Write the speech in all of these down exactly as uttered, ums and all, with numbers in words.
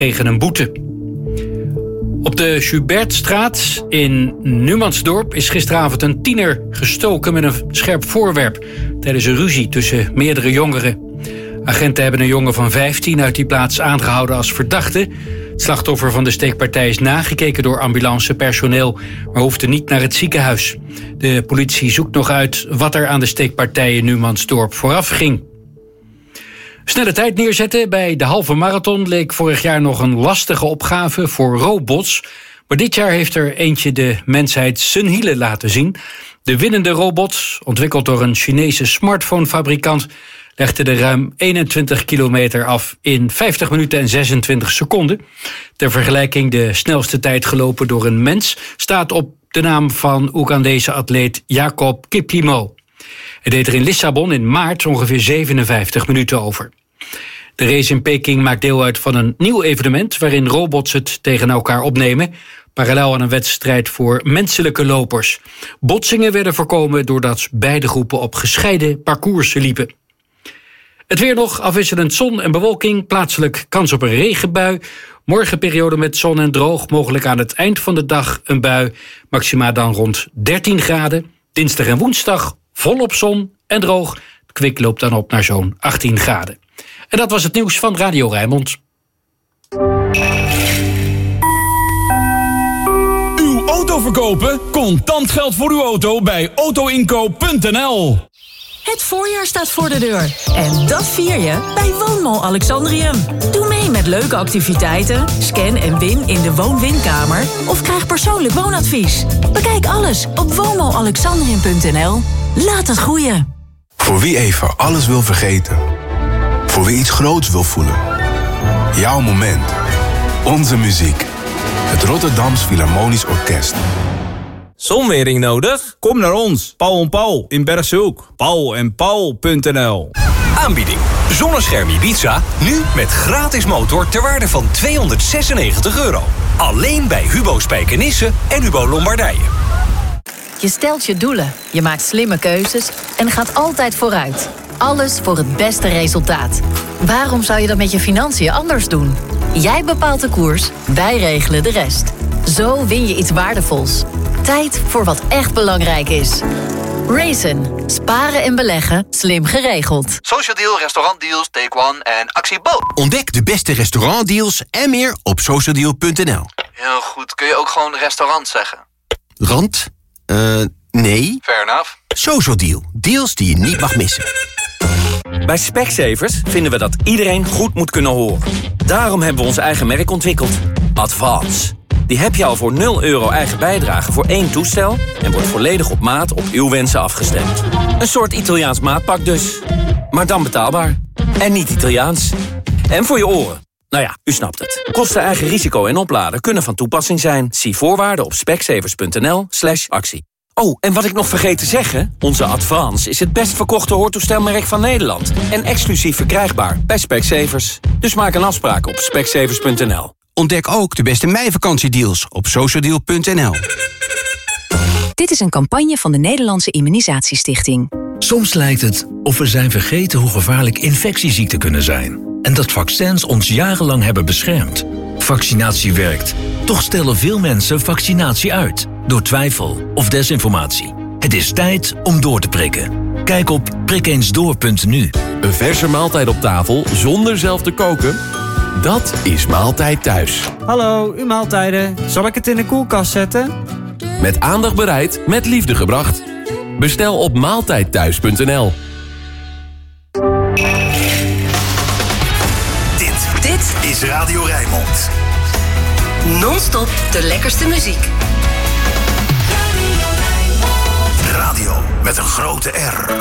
kregen een boete. Op de Schubertstraat in Numansdorp is gisteravond een tiener gestoken met een scherp voorwerp tijdens een ruzie tussen meerdere jongeren. Agenten hebben een jongen van vijftien uit die plaats aangehouden als verdachte. Het slachtoffer van de steekpartij is nagekeken door ambulancepersoneel, maar hoefde niet naar het ziekenhuis. De politie zoekt nog uit wat er aan de steekpartij in Numansdorp vooraf ging. Snelle tijd neerzetten bij de halve marathon leek vorig jaar nog een lastige opgave voor robots. Maar dit jaar heeft er eentje de mensheid zijn hielen laten zien. De winnende robot, ontwikkeld door een Chinese smartphonefabrikant, legde de ruim eenentwintig kilometer af in vijftig minuten en zesentwintig seconden. Ter vergelijking de snelste tijd gelopen door een mens staat op de naam van Oegandese atleet Jacob Kiplimo. Hij deed er in Lissabon in maart ongeveer zevenenvijftig minuten over. De race in Peking maakt deel uit van een nieuw evenement waarin robots het tegen elkaar opnemen, parallel aan een wedstrijd voor menselijke lopers. Botsingen werden voorkomen doordat beide groepen op gescheiden parcoursen liepen. Het weer nog, afwisselend zon en bewolking, plaatselijk kans op een regenbui. Morgen periode met zon en droog, mogelijk aan het eind van de dag een bui. Maxima dan rond dertien graden. Dinsdag en woensdag volop zon en droog. Het kwik loopt dan op naar zo'n achttien graden. En dat was het nieuws van Radio Rijnmond. Uw auto verkopen? Contant geld voor uw auto bij autoinkoop punt n l. Het voorjaar staat voor de deur. En dat vier je bij Woonmall Alexandrium. Doe mee met leuke activiteiten, scan en win in de woon-winkamer of krijg persoonlijk woonadvies. Bekijk alles op woonmall alexandrium punt n l. Laat het groeien. Voor wie even alles wil vergeten. Voor wie iets groots wil voelen. Jouw moment. Onze muziek. Het Rotterdams Philharmonisch Orkest. Zonwering nodig? Kom naar ons, Paul en Paul in Bergshoek. paul en paul punt n l. Aanbieding. Zonnescherm Ibiza, nu met gratis motor ter waarde van tweehonderdzesennegentig euro. Alleen bij Hubo Spijkenisse en Hubo Lombardije. Je stelt je doelen, je maakt slimme keuzes en gaat altijd vooruit. Alles voor het beste resultaat. Waarom zou je dat met je financiën anders doen? Jij bepaalt de koers, wij regelen de rest. Zo win je iets waardevols. Tijd voor wat echt belangrijk is. Raisin. Sparen en beleggen. Slim geregeld. Social Deal, restaurantdeals, Take One en Actie Bo. Ontdek de beste restaurantdeals en meer op social deal punt n l. Heel goed. Kun je ook gewoon restaurant zeggen? Rand? Eh, uh, nee. Fair enough. Social Deal. Deals die je niet mag missen. Bij Specsavers vinden we dat iedereen goed moet kunnen horen. Daarom hebben we ons eigen merk ontwikkeld. Advance. Die heb je al voor nul euro eigen bijdrage voor één toestel en wordt volledig op maat op uw wensen afgestemd. Een soort Italiaans maatpak dus. Maar dan betaalbaar. En niet Italiaans. En voor je oren. Nou ja, u snapt het. Kosten, eigen risico en opladen kunnen van toepassing zijn. Zie voorwaarden op specsavers punt n l slash actie. Oh, en wat ik nog vergeet te zeggen. Onze Advance is het best verkochte hoortoestelmerk van Nederland. En exclusief verkrijgbaar bij Specsavers. Dus maak een afspraak op specsavers punt n l. Ontdek ook de beste meivakantiedeals op social deal punt n l. Dit is een campagne van de Nederlandse Immunisatiestichting. Soms lijkt het of we zijn vergeten hoe gevaarlijk infectieziekten kunnen zijn. En dat vaccins ons jarenlang hebben beschermd. Vaccinatie werkt. Toch stellen veel mensen vaccinatie uit. Door twijfel of desinformatie. Het is tijd om door te prikken. Kijk op prik eens door punt n u. Een verse maaltijd op tafel zonder zelf te koken? Dat is Maaltijd Thuis. Hallo, uw maaltijden. Zal ik het in de koelkast zetten? Met aandacht bereid, met liefde gebracht. Bestel op maaltijd thuis punt n l. Dit, dit is Radio Rijnmond. Non-stop de lekkerste muziek. Radio met een grote R.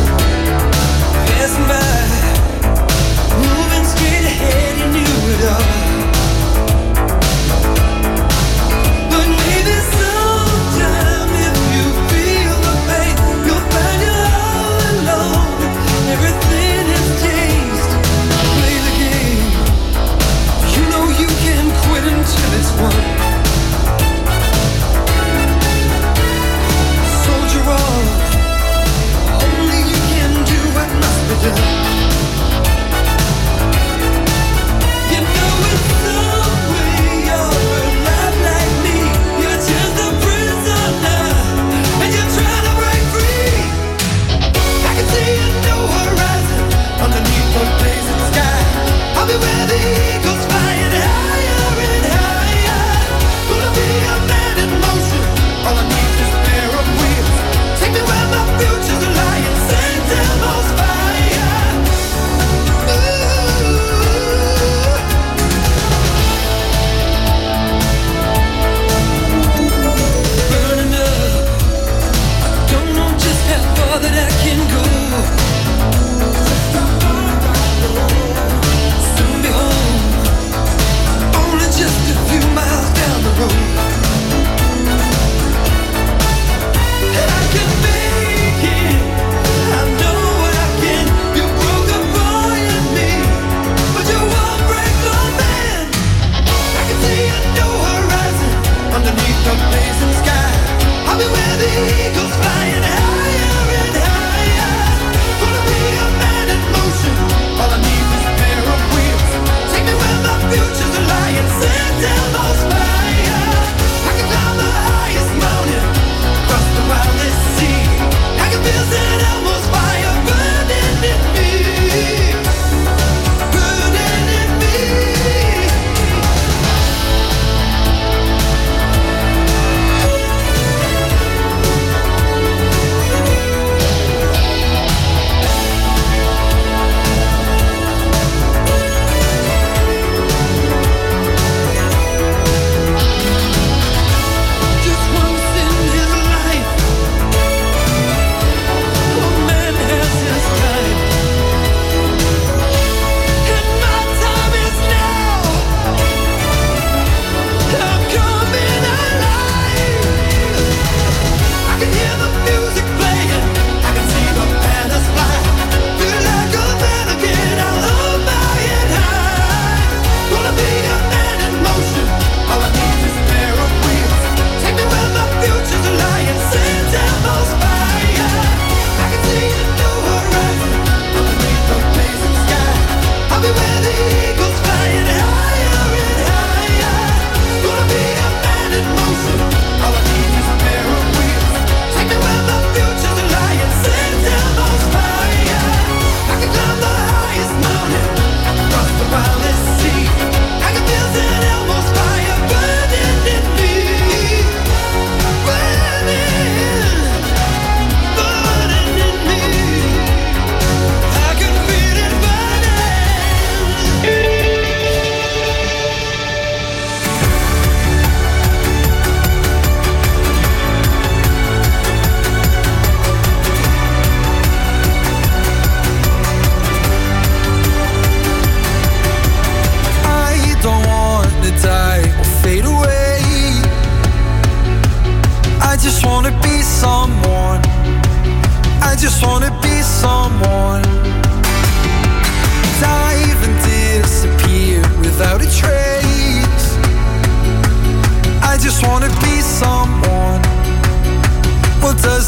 Moving straight ahead, you knew it all.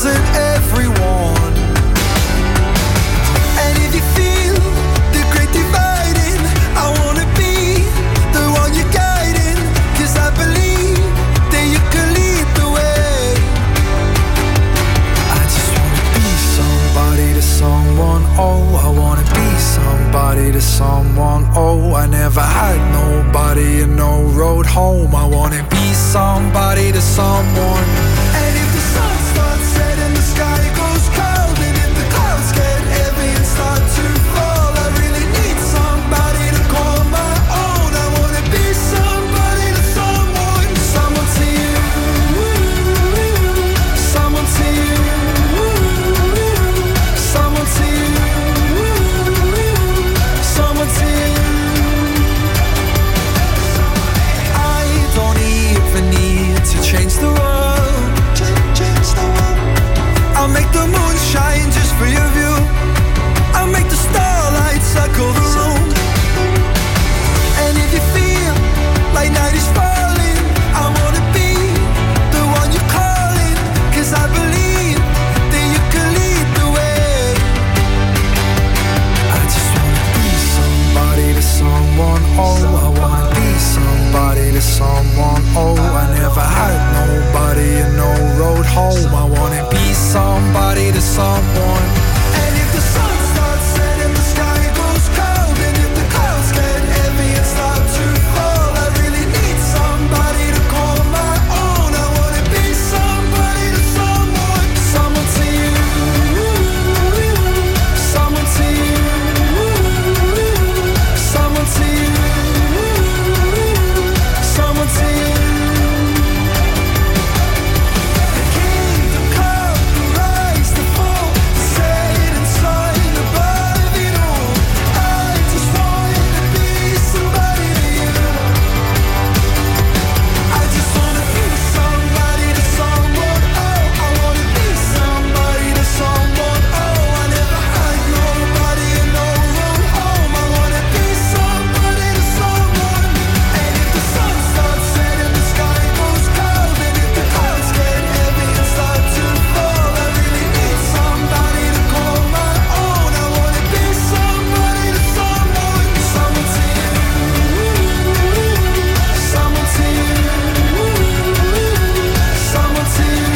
wasn't everyone. And if you feel the great dividing, I wanna be the one you're guiding, 'cause I believe that you can lead the way. I just wanna be somebody to someone, oh, I wanna be somebody to someone, oh, I never had nobody and no road home. I wanna be somebody to someone. And if the sun starts setting, the sky goes cold, and if the clouds get heavy and start to fall, I really need somebody to call my own. I wanna be somebody to someone, someone to you, someone to you, someone to you, someone to you. I don't even need to change the world. Change the world. I'll make the moon shine just for your view. I'll make the starlight circle the room. And if you feel like night is falling, I wanna be the one you're calling, 'cause I believe that you can lead the way. I just wanna be somebody to someone, oh, I wanna be somebody to someone, oh, I never had nobody and no road home. I wanna be somebody to someone. And if the sun starts setting, the sky goes cold, and if the clouds get heavy and start to fall, I really need somebody to call my own. I wanna be somebody to someone, someone to you, someone to you, someone to you, someone to you. The kingdom come, the rise, the fall, set inside above it all. I just wanna be somebody to you. I just wanna be somebody to someone, oh, I wanna be somebody to someone, oh, I never had nobody and no road home. I wanna be somebody to someone. And if the sun starts setting, the sky goes cold, and if the clouds get heavy and start to fall, I really need somebody to call my own. I wanna be somebody to someone, someone to you, someone to you, someone to you,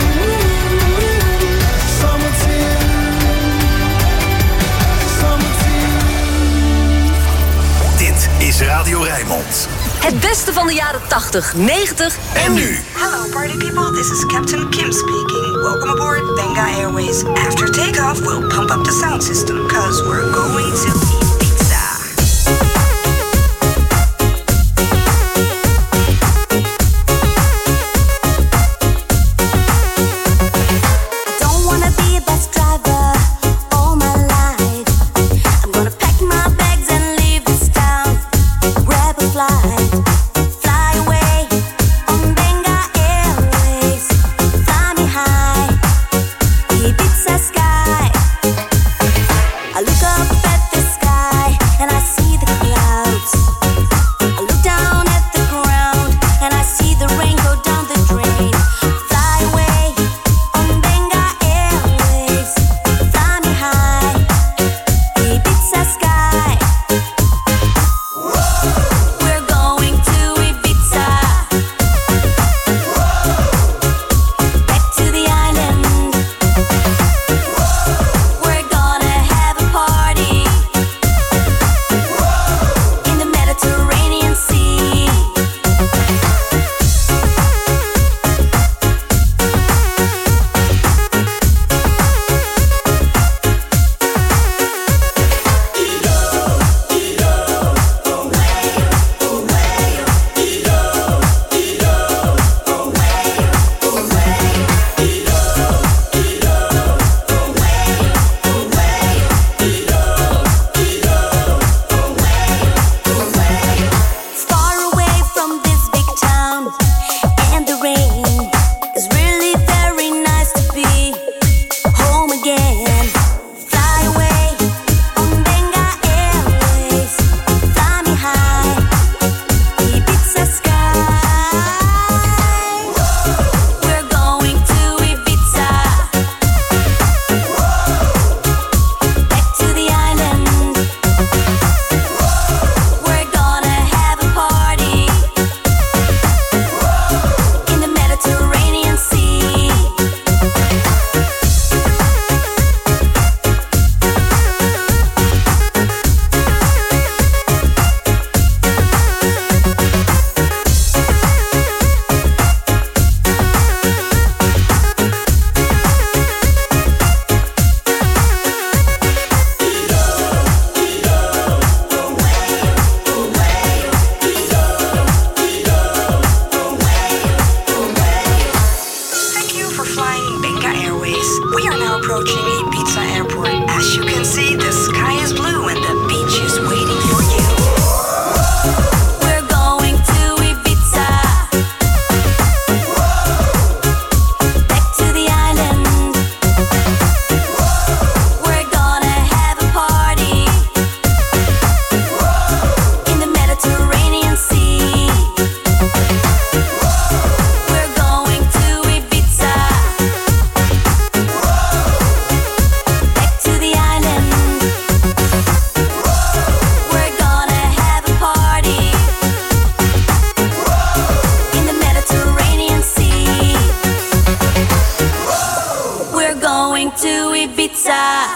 someone to you, someone to you. Dit is Radio Rijnmond. Het beste van de jaren tachtig, negentig en nu. Hello party people, this is Captain Kim speaking. Welcome aboard Benga Airways. After takeoff, we'll pump up the sound system, cause we're going to eat pizza. I don't wanna be a bus driver all my life. I'm gonna pack my bags and leave this town. Grab a flight, fly away on Benga Airways. Fly me high, Ibiza sky. I look up at the sky. We are now approaching Ibiza Airport. As you can see, the sky is blue and the beach is waiting for you. We're going to Ibiza. Back to the island. We're gonna have a party in the Mediterranean Sea. We're going to Ibiza. Back to the island. We're gonna have a party in the Mediterranean Sea. We're going to Ibiza.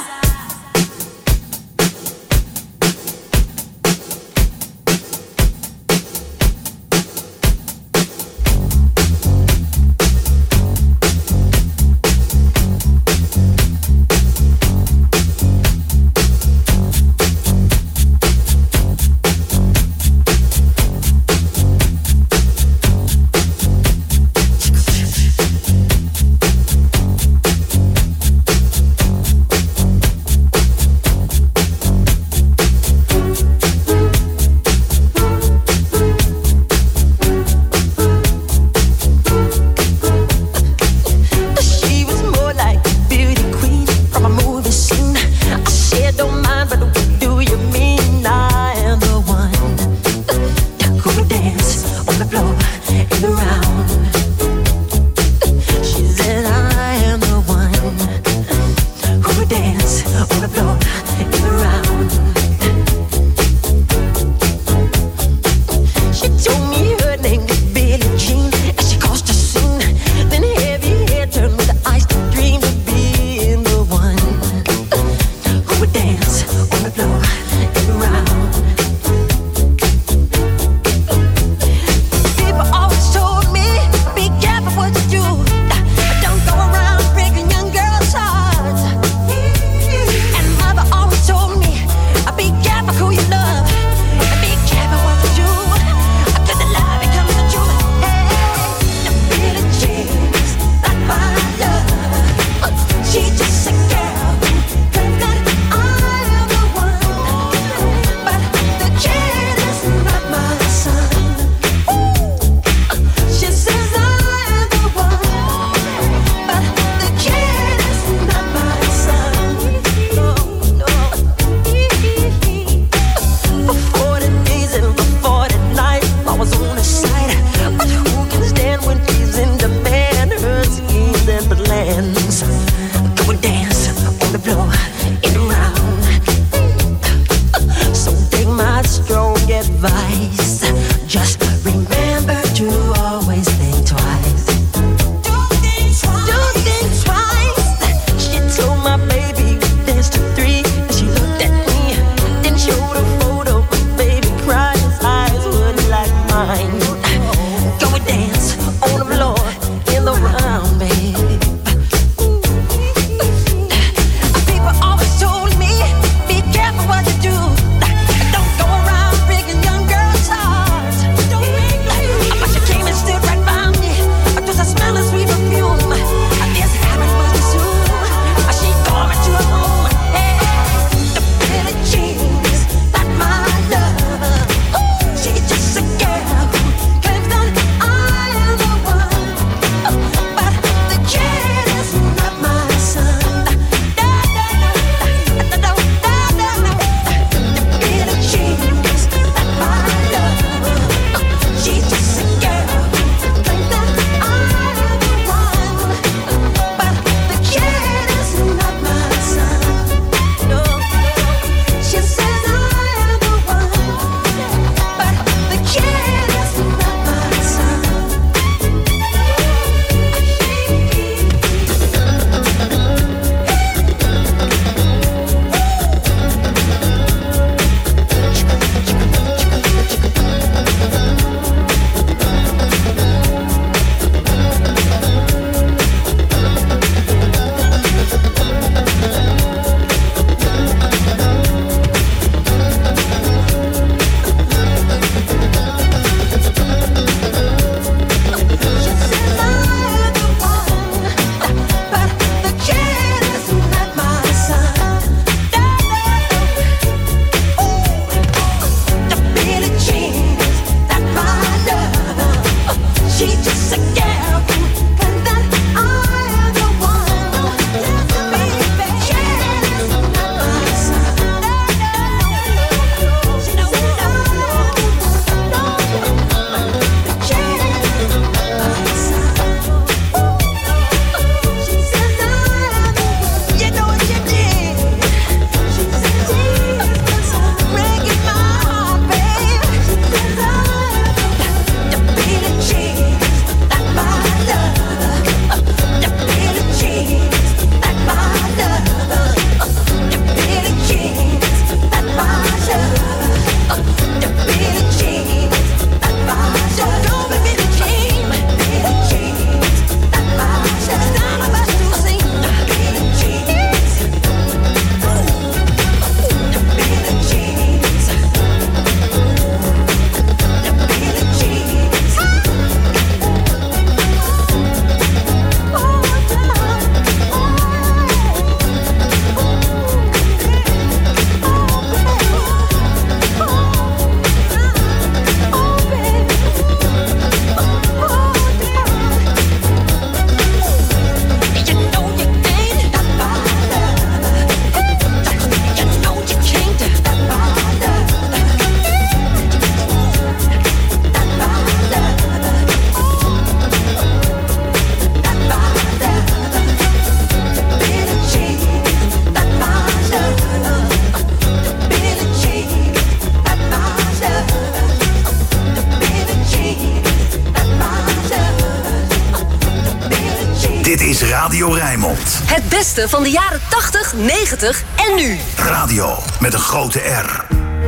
Radio Rijnmond. Het beste van de jaren tachtig, negentig en nu. Radio met een grote R.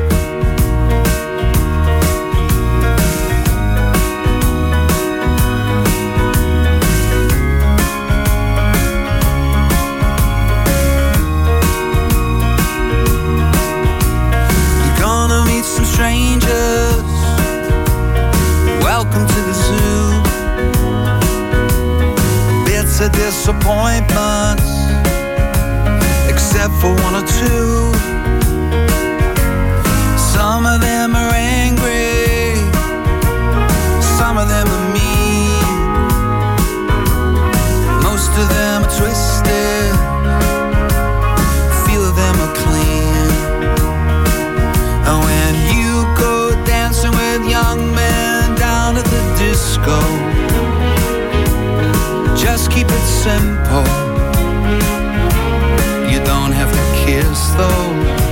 Strangers, welcome to the zoo. Bits of disappointments, except for one or two. Some of them are angry, some of them are mean. Most of them are twisted, few of them are clean. And when you with young men down at the disco, just keep it simple. You don't have to kiss though.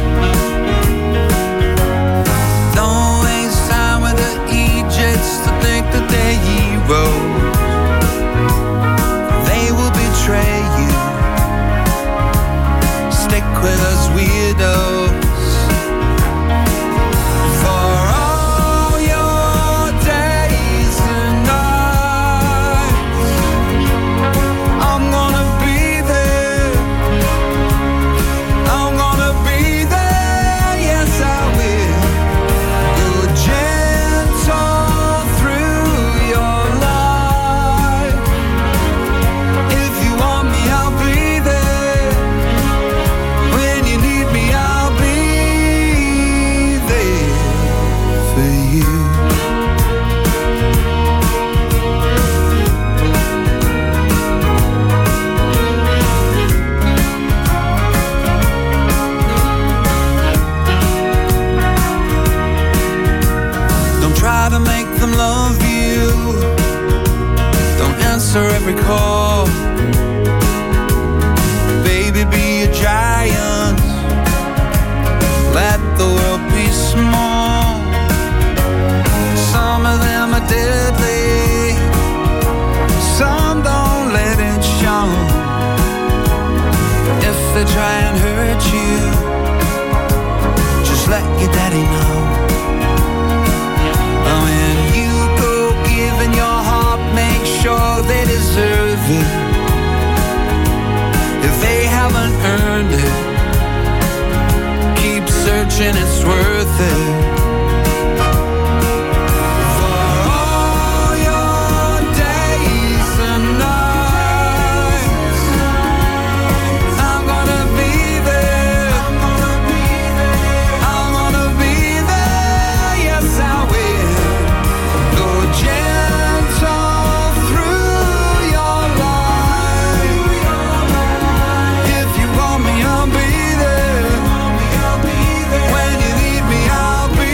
Don't waste time with the Egypts to think that they're heroes. They will betray you. Stick with us weirdos. Love you. Don't answer every call. Baby, be a giant. Let the world be small. Some of them are deadly. Some don't let it show. If they try and hurt you, just let your daddy know. When you go giving your heart, make sure they deserve it. If they haven't earned it, keep searching, it's worth it. When you need me, I'll be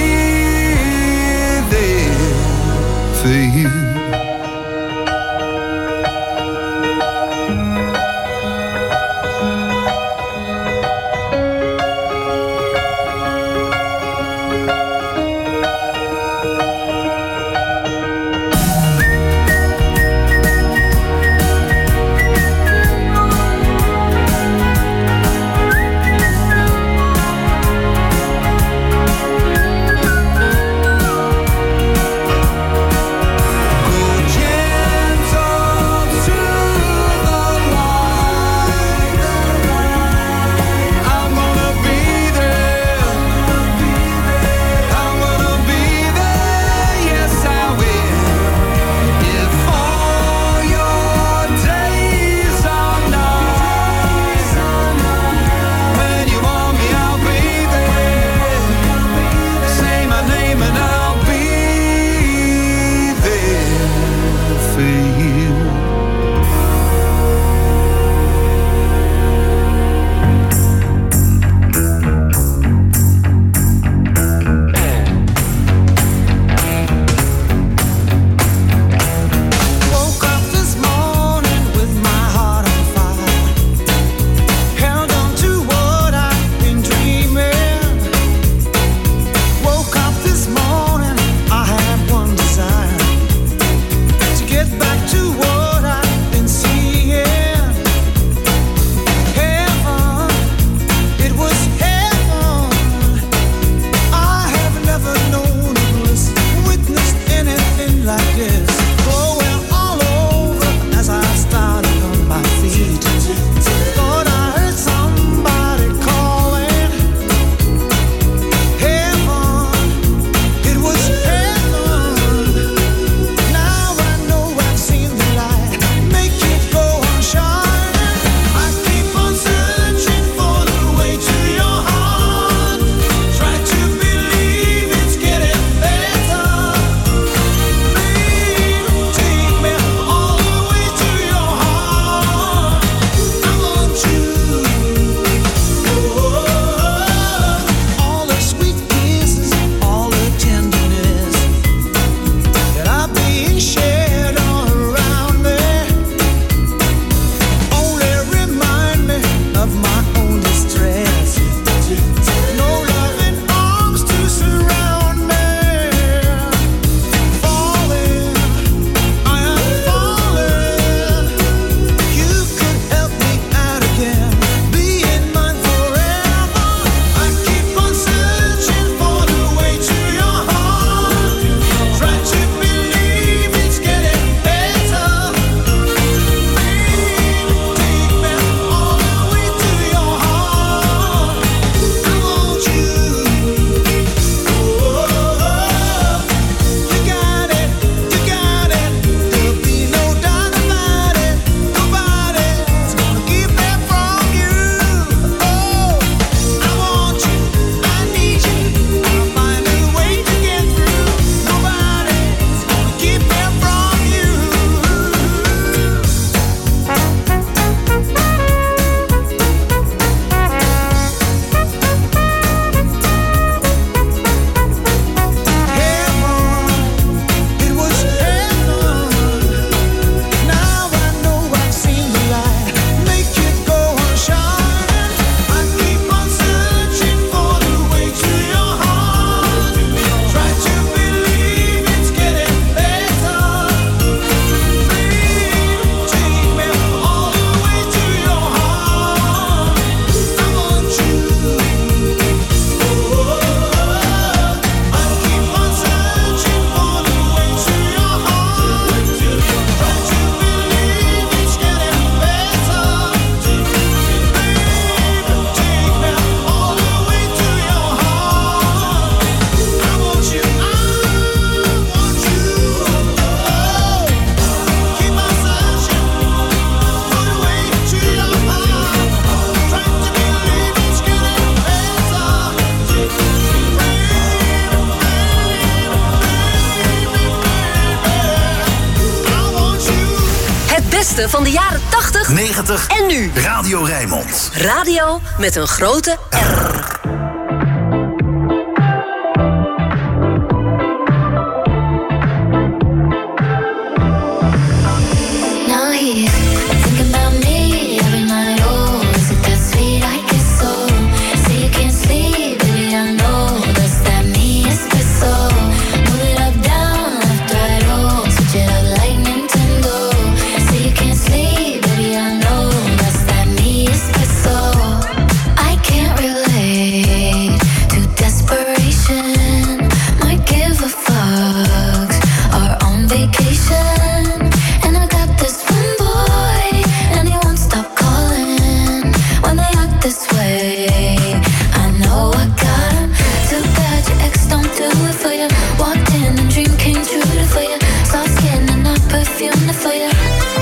of my own distress. No loving arms to surround me. Falling, I am falling. You could help me out again. Being mine forever. I keep on searching for the way to your heart. Try to believe it's getting better. Take me all the way to your heart. I want you. Oh, you got it, you got it. There'll be no doubt about it. Nobody's gonna keep that from you. Oh, I want you, I need you. I'll find a way to get through. Nobody's gonna keep that from you. It was heaven. Now I know I've seen the light. Make it go on shining. I keep on searching for the way to your heart. Try to believe it's getting better. Please take me all the way to your heart. I want you. Oh, I keep on searching for the way to your heart. Try to believe it's getting better. Baby, take me all the way to your heart. I want you, I want you. Oh, keep on searching for the way to your heart. Try to believe it's getting better. Het beste van de jaren tachtig, negentig en nu. Radio Rijnmond. Radio met een grote R. Now he's thinking about me every night. Oh, is it that sweet? I guess so. Say you can't sleep, baby, I know. That's that me espresso. Move it up, down, left, right, oh. Switch it up like Nintendo. Say you can't sleep, baby, I know. That's that me espresso. I can't relate to desperation. Might give a fuck. Are on vacation. And I got this one boy, and he won't stop calling when they act this way. I know I got him. Too bad your ex don't do it for you. Walked in and dream came true for you. Soft skin and not perfume for you.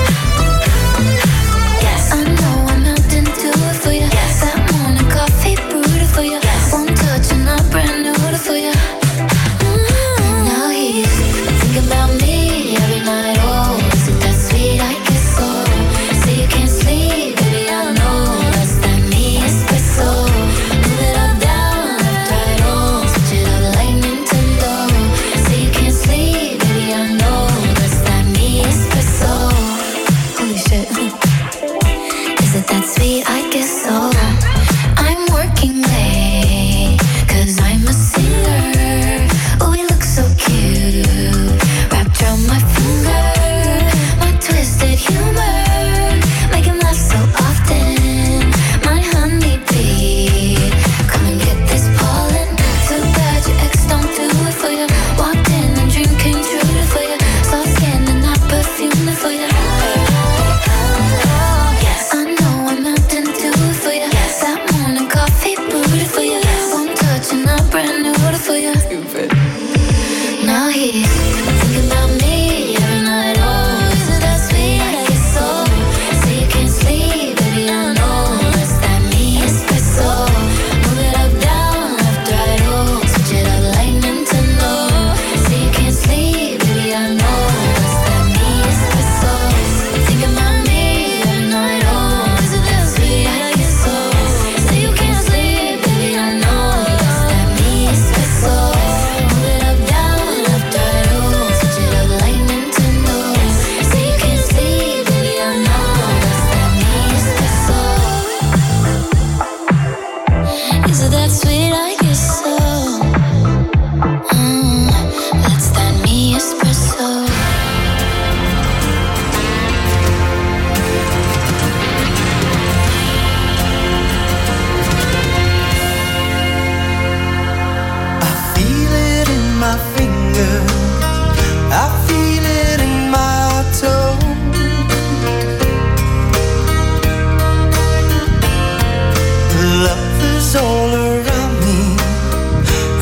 Yes, I know I'm out into it for you. Yes, that morning coffee brewed for you. Yes, one touch and I'm brand new for you. Mm, Now he's thinking about me every night. Oh, is it that sweet? I guess so. Say you can't sleep, baby, I know. That's that me espresso. Move it up, down, left, right, oh. Switch it up like Nintendo. Say you can't sleep, baby, I know. That's that me espresso. Holy shit. Is it that sweet? I guess so. I'm working late, cause I'm a singer. Oh, we look so cute. Wrapped around my finger. My twisted humor. Make him laugh so often. My honeybee. Come and get this pollen. Too bad your ex don't do it for you. Walked in and dream came true for you. Soft skin and not perfume for you. Yes, I know I'm out into it for you. Yes,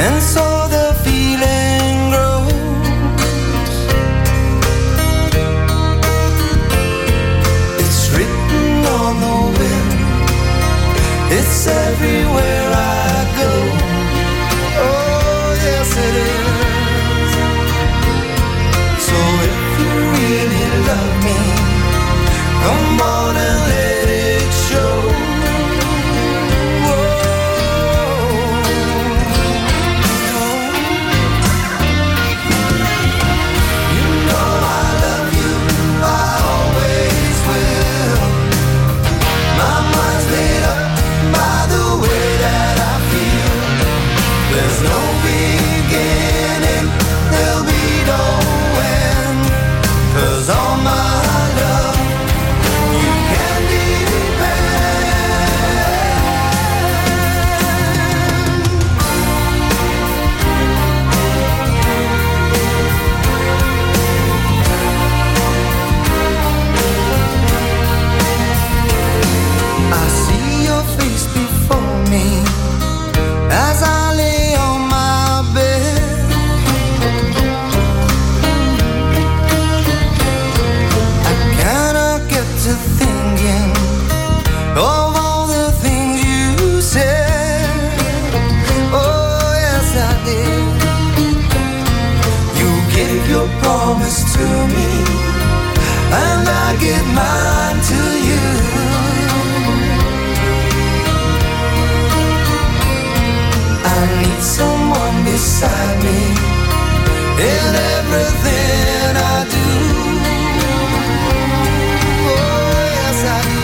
and so the feeling grows. It's written on the wind, it's everywhere I go. Oh yes it is. So if you really love me, come on and let it show. As I lay on my bed, I cannot get to thinking of all the things you said. Oh yes I did. You gave your promise to me, and I give mine to you. I need someone beside me in everything I do. Oh, yes, I do.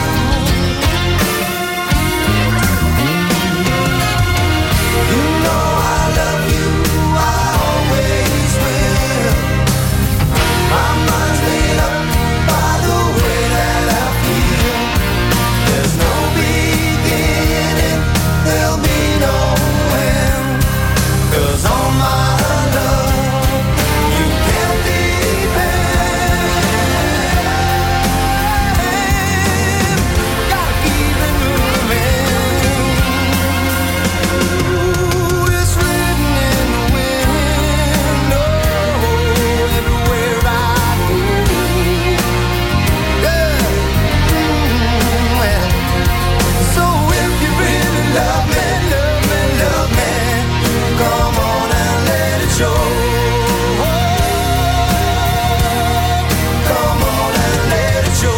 You know I love you, I always will. My mind's made up by the way that I feel. There's no beginning, there'll be no. 'Cause all my love you can depend. Gotta keep it moving. Ooh, it's written in the wind. Oh, everywhere I go. Yeah. Mm, well, so if you really love me, love me, love me, come on and let it show. Come on and let it show.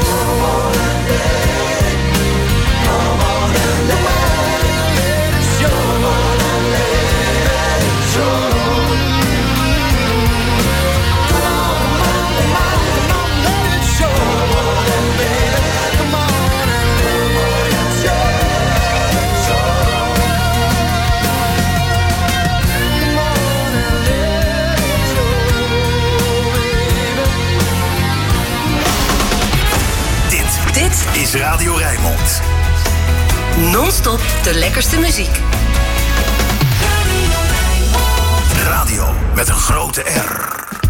Come on and let it show. Come on and let it show. Come on and let it show. Come on and let it show. Dit is Radio Rijnmond. Non-stop de lekkerste muziek. Radio met een grote R.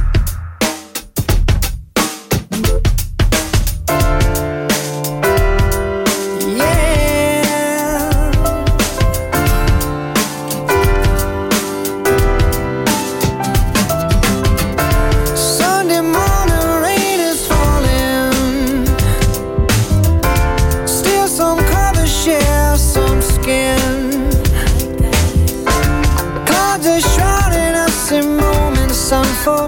Sunday morning rain is falling. Still some colors share some skin. Clouds are shrouding us in moments unfolding.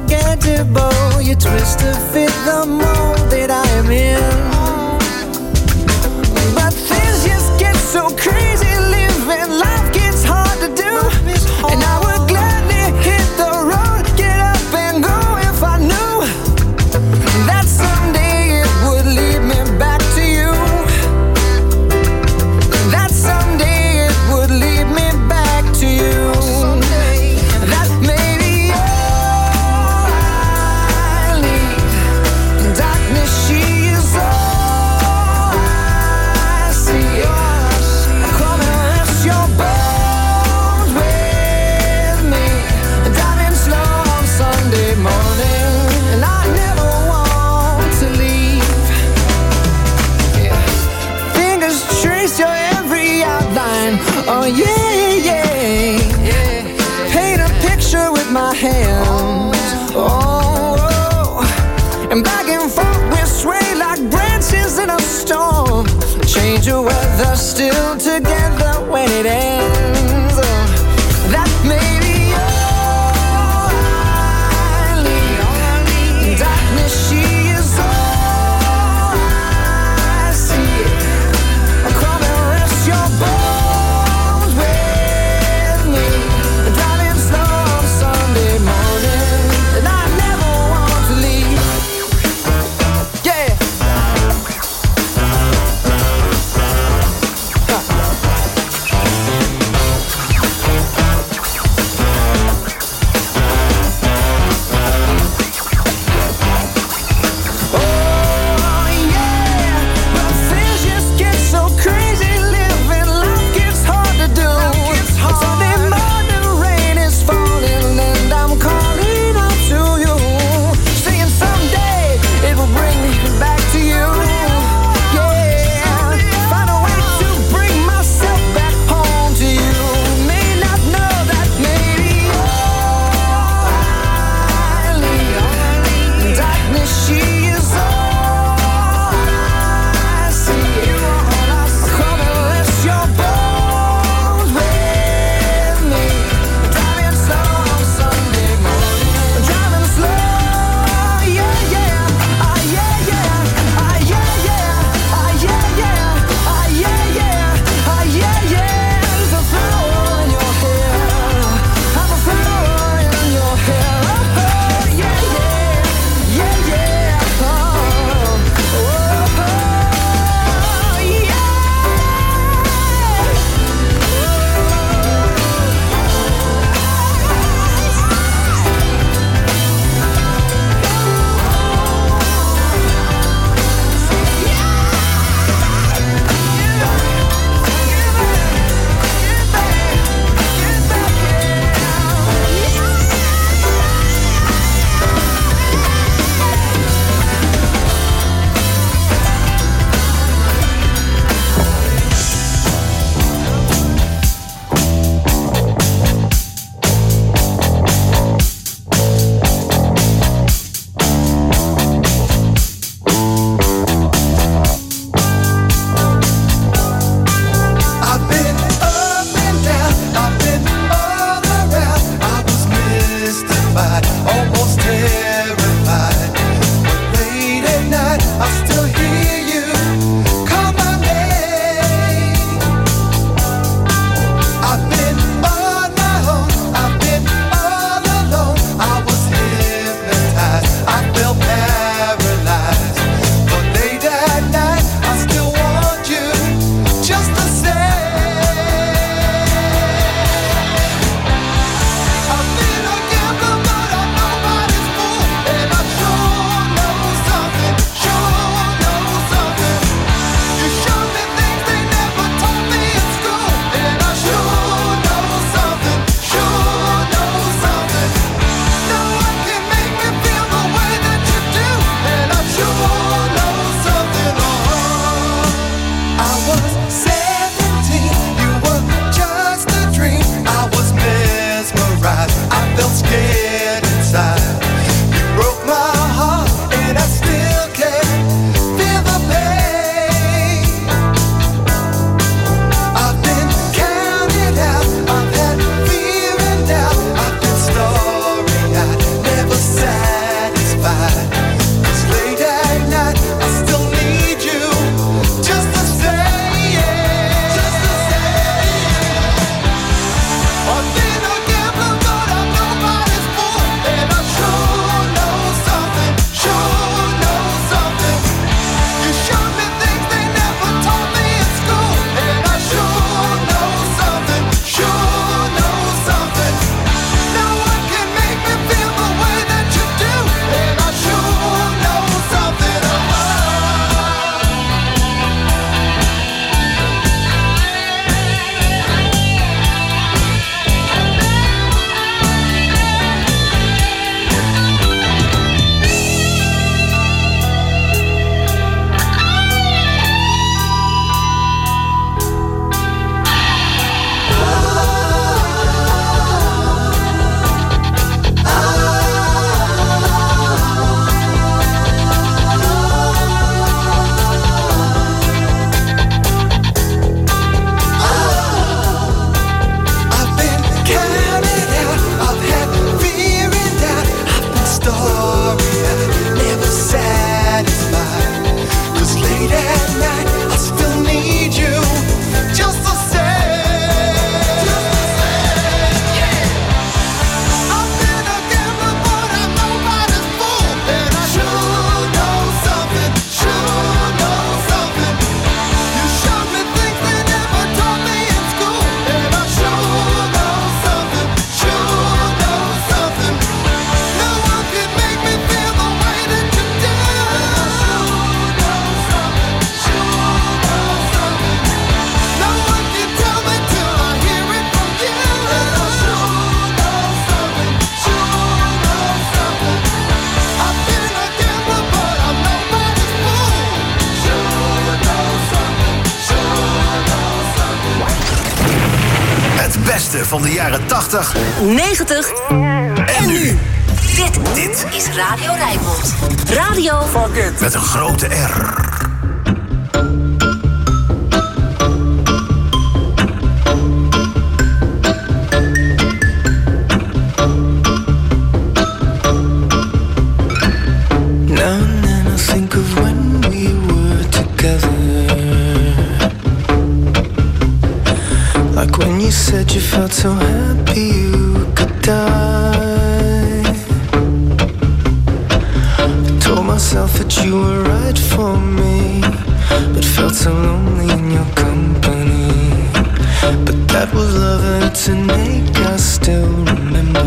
still together when it ends. Oh, that may be all I need. Darkness, she is all I see. Come and rest your bones with me. Driving slow on Sunday morning, and I never want to leave. Yeah. beste van de jaren tachtig, negentig en nu. Dit, dit is Radio Rijnmond. Radio Fuck it. Met een grote R. Now and then I think of when we were together. Like when you said you felt so happy you could die. I told myself that you were right for me, but felt so lonely in your company. But that was love and it's an ache I still remember.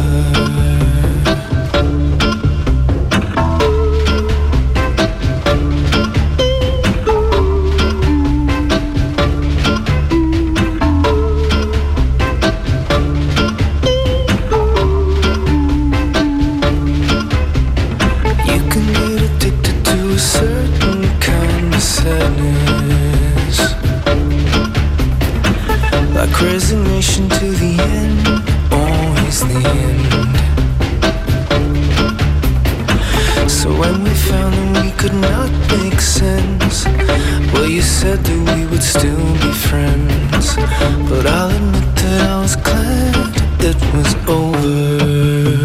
Resignation to the end, always the end. So when we found that we could not make sense, well, you said that we would still be friends. But I'll admit that I was glad it was over.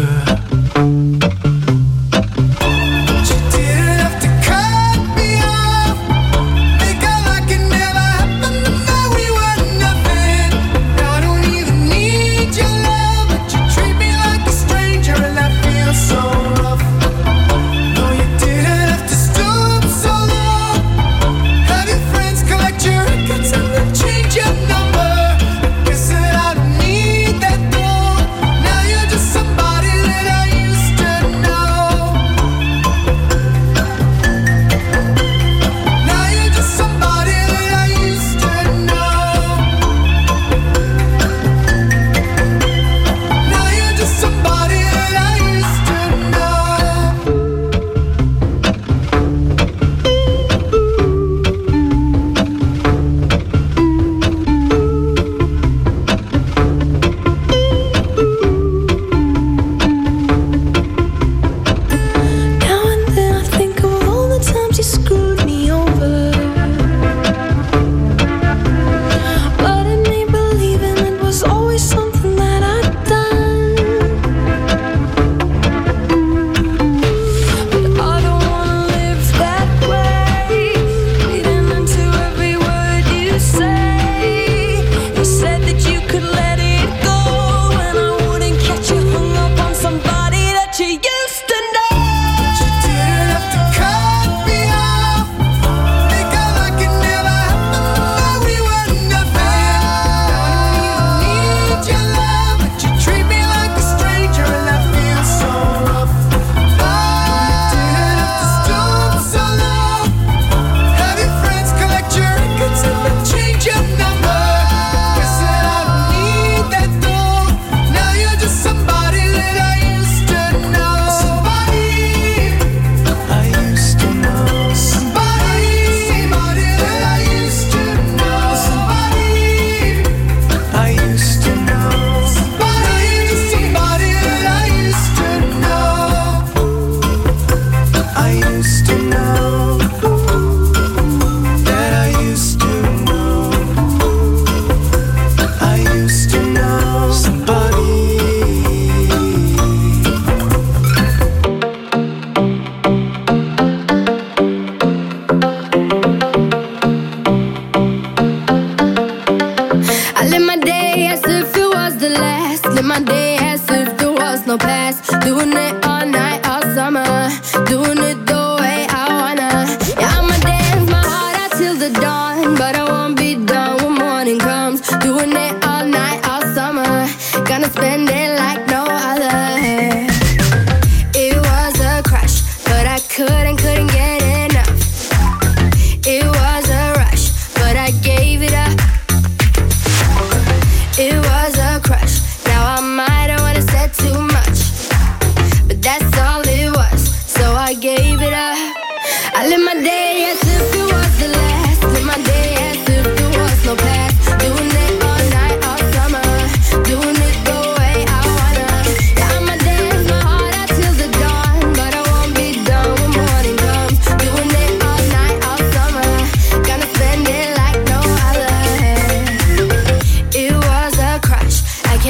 Doing it all night, all summer. Doing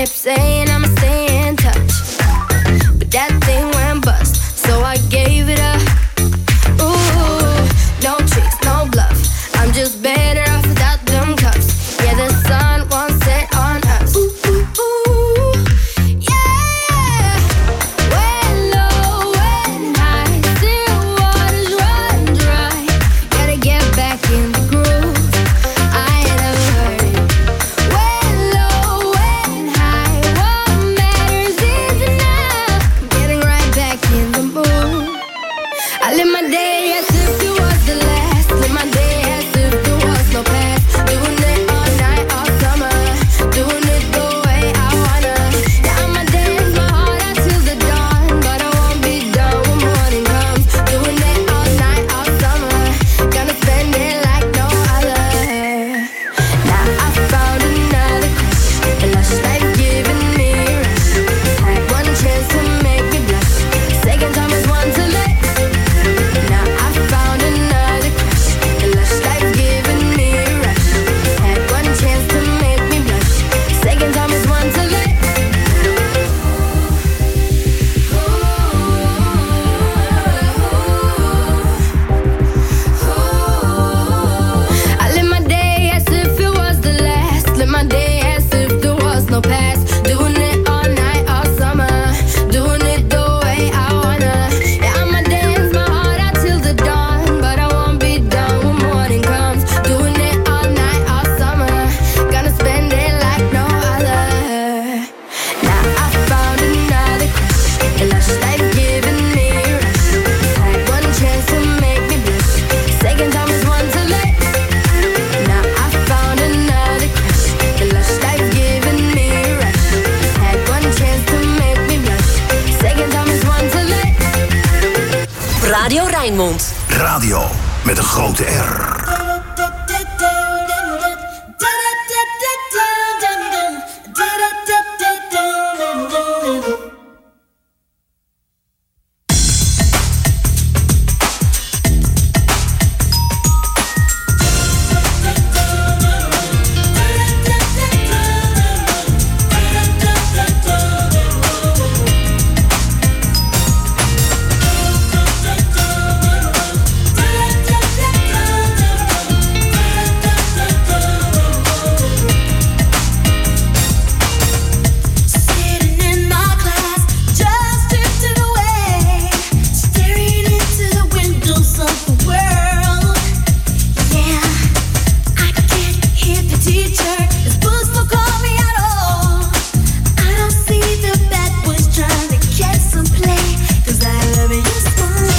kept saying I'ma stay in touch, but that thing went bust, so I gave it up. Ooh, no tricks, no bluff, I'm just better off without them cuffs. Yeah, the sun won't set on us. Ooh, ooh, ooh, yeah. When low, when high, still waters run dry. Gotta get back in the groove, I ain't never heard it. When low, when high, what matters is enough. I'm getting right back in the mood. I live my day as if it was the last. Live my day as if there was no past. Doing it all night, all summer. Doing it the way I wanna. Yeah, I'ma dance my heart out till the dawn, but I won't be done when morning comes. Doing it all night, all summer. Gonna spend it like no other. Now I found another crush, a lush life giving me a rush. Had one chance to make me blush, second time is one to let. Now I found another crush, a lush life giving me a rush. Had one chance to make me blush, second time is one to let. I live my day as if it was the last. Live my day as if there was no past. Doing it all night, all summer. Doing it the way I wanna. Yeah, I'ma dance my heart out till the dawn, but I won't be done when morning comes. Doing it all night, all summer. Gonna spend it like no other. Now I found another crush, a lush life giving me a rush. Had one chance to make me blush, second time is one to let. Now I found another crush, a lush life giving me a rush. Had one chance to make me blush, second time is one to let. Radio Rijnmond. Radio met een grote R. Sitting in my class, just drifting away, staring into the windows of the world. Yeah, I can't hear the teacher. His books don't call me at all. I don't see the bad boys trying to get some play, 'cause I love your smile.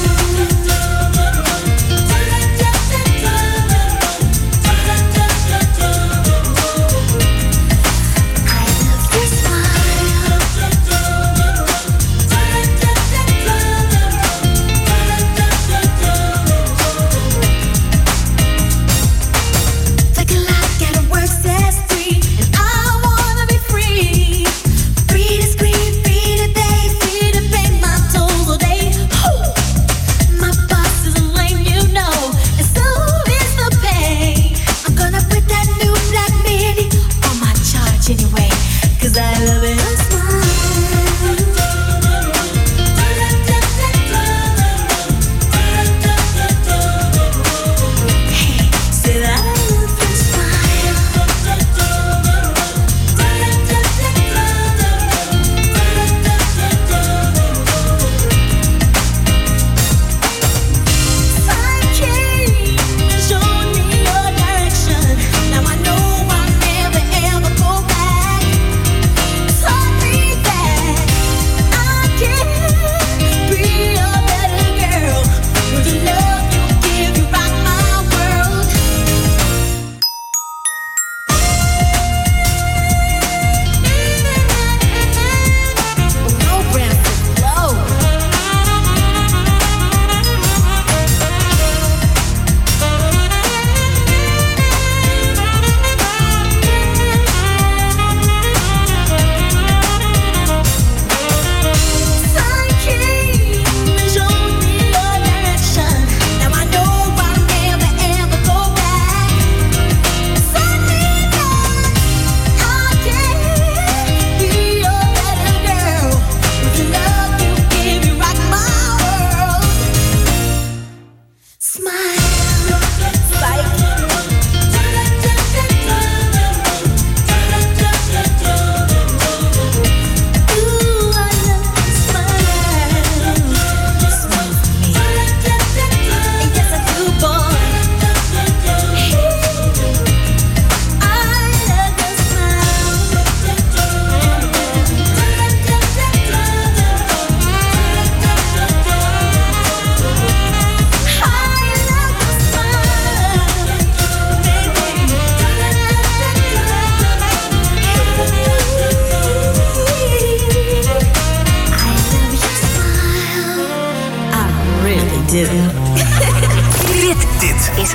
The clock at work says three, and I wanna be free. Free to scream, free to beg, free to pay my tolls all day. Ooh. My boss is a lame, you know, and so is the pay. I'm gonna put that new black midi on my charge anyway, 'cause I love your smile. Hey, say that I love your smile. Sign came and showed me your direction. Now I know I'll never ever go back.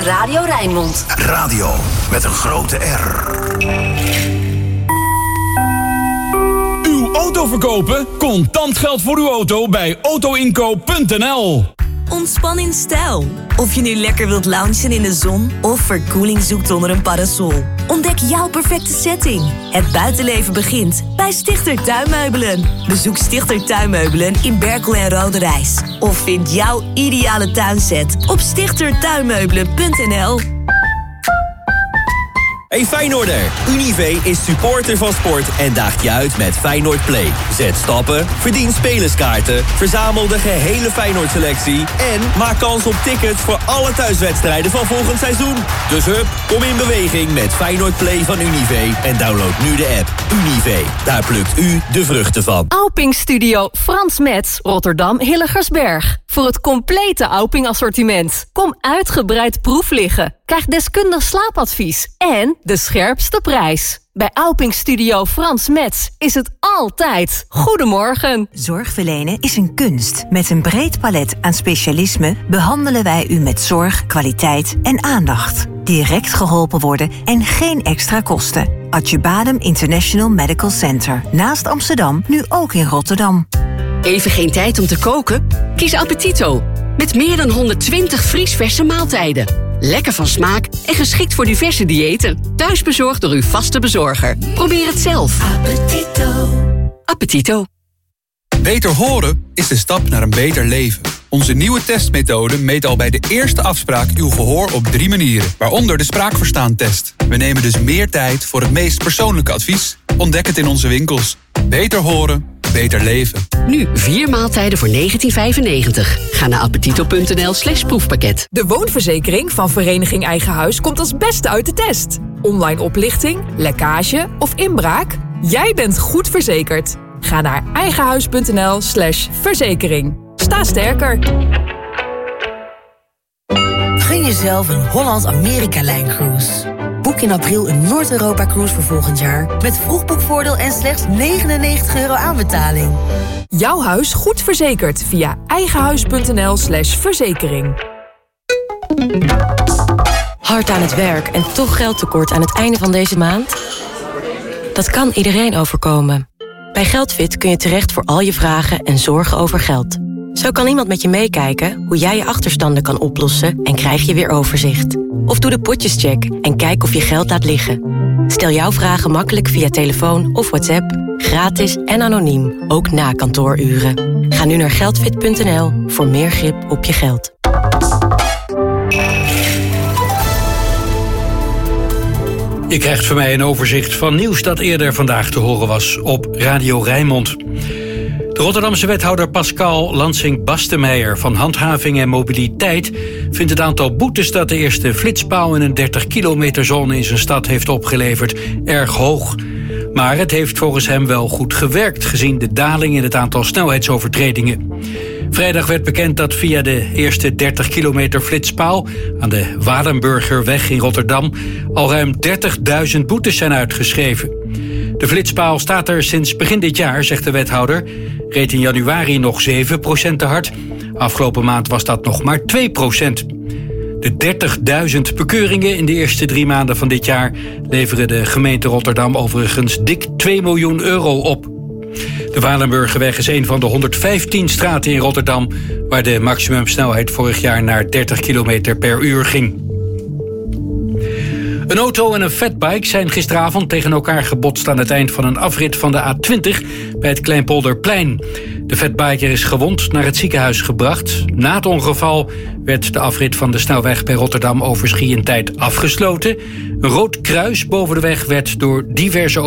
Radio Rijnmond. Radio met een grote R. Uw auto verkopen? Contant geld voor uw auto bij autoinkoop punt n l. Ontspan in stijl. Of je nu lekker wilt loungen in de zon of verkoeling zoekt onder een parasol. Ontdek jouw perfecte setting. Het buitenleven begint bij Stichter Tuinmeubelen. Bezoek Stichter Tuinmeubelen in Berkel en Roderijs. Of vind jouw ideale tuinset op stichter tuinmeubelen punt n l. Hey Feyenoorder, Univé is supporter van sport en daagt je uit met Feyenoord Play. Zet stappen, verdien spelerskaarten, verzamel de gehele Feyenoord-selectie en maak kans op tickets voor alle thuiswedstrijden van volgend seizoen. Dus hup, kom in beweging met Feyenoord Play van Univé en download nu de app. Univé, daar plukt u de vruchten van. Auping Studio Frans Metz, Rotterdam Hillegersberg. Voor het complete Auping assortiment. Kom uitgebreid proef liggen. Krijg deskundig slaapadvies en de scherpste prijs. Bij Auping Studio Frans Metz is het altijd goedemorgen. Zorg verlenen is een kunst. Met een breed palet aan specialismen behandelen wij u met zorg, kwaliteit en aandacht. Direct geholpen worden en geen extra kosten. Adjebadem International Medical Center. Naast Amsterdam, nu ook in Rotterdam. Even geen tijd om te koken? Kies Appetito. Met meer dan honderdtwintig vriesverse maaltijden. Lekker van smaak en geschikt voor diverse diëten. Thuisbezorgd door uw vaste bezorger. Probeer het zelf. Appetito. Appetito. Beter horen is de stap naar een beter leven. Onze nieuwe testmethode meet al bij de eerste afspraak uw gehoor op drie manieren. Waaronder de spraakverstaantest. We nemen dus meer tijd voor het meest persoonlijke advies. Ontdek het in onze winkels. Beter horen, beter leven. Nu vier maaltijden voor negentien vijfennegentig. Ga naar appetito punt n l slash proefpakket. De woonverzekering van Vereniging Eigen Huis komt als beste uit de test. Online oplichting, lekkage of inbraak? Jij bent goed verzekerd. Ga naar eigenhuis punt n l slash verzekering. Sta sterker. Gun jezelf een Holland-Amerika-lijncruise. Boek in april een Noord-Europa-cruise voor volgend jaar... met vroegboekvoordeel en slechts negenennegentig euro aanbetaling. Jouw huis goed verzekerd via eigenhuis punt n l slash verzekering. Hard aan het werk en toch geldtekort aan het einde van deze maand? Dat kan iedereen overkomen. Bij Geldfit kun je terecht voor al je vragen en zorgen over geld. Zo kan iemand met je meekijken hoe jij je achterstanden kan oplossen en krijg je weer overzicht. Of doe de potjescheck en kijk of je geld laat liggen. Stel jouw vragen makkelijk via telefoon of WhatsApp, gratis en anoniem, ook na kantooruren. Ga nu naar geldfit punt n l voor meer grip op je geld. Je krijgt van mij een overzicht van nieuws dat eerder vandaag te horen was op Radio Rijnmond. De Rotterdamse wethouder Pascal Lansing-Bastemeijer van Handhaving en Mobiliteit vindt het aantal boetes dat de eerste flitspaal in een dertig kilometer zone in zijn stad heeft opgeleverd erg hoog. Maar het heeft volgens hem wel goed gewerkt, gezien de daling in het aantal snelheidsovertredingen. Vrijdag werd bekend dat via de eerste dertig kilometer flitspaal aan de Wadenburgerweg in Rotterdam al ruim dertigduizend boetes zijn uitgeschreven. De flitspaal staat er sinds begin dit jaar, zegt de wethouder. Reed in januari nog zeven procent te hard. Afgelopen maand was dat nog maar twee procent. De dertigduizend bekeuringen in de eerste drie maanden van dit jaar leveren de gemeente Rotterdam overigens dik twee miljoen euro op. De Walenburgerweg is een van de honderdvijftien straten in Rotterdam waar de maximumsnelheid vorig jaar naar dertig kilometer per uur ging. Een auto en een fatbike zijn gisteravond tegen elkaar gebotst aan het eind van een afrit van de A twintig bij het Kleinpolderplein. De fatbiker is gewond naar het ziekenhuis gebracht. Na het ongeval werd de afrit van de snelweg bij Rotterdam over Schie een tijd afgesloten. Een rood kruis boven de weg werd door diverse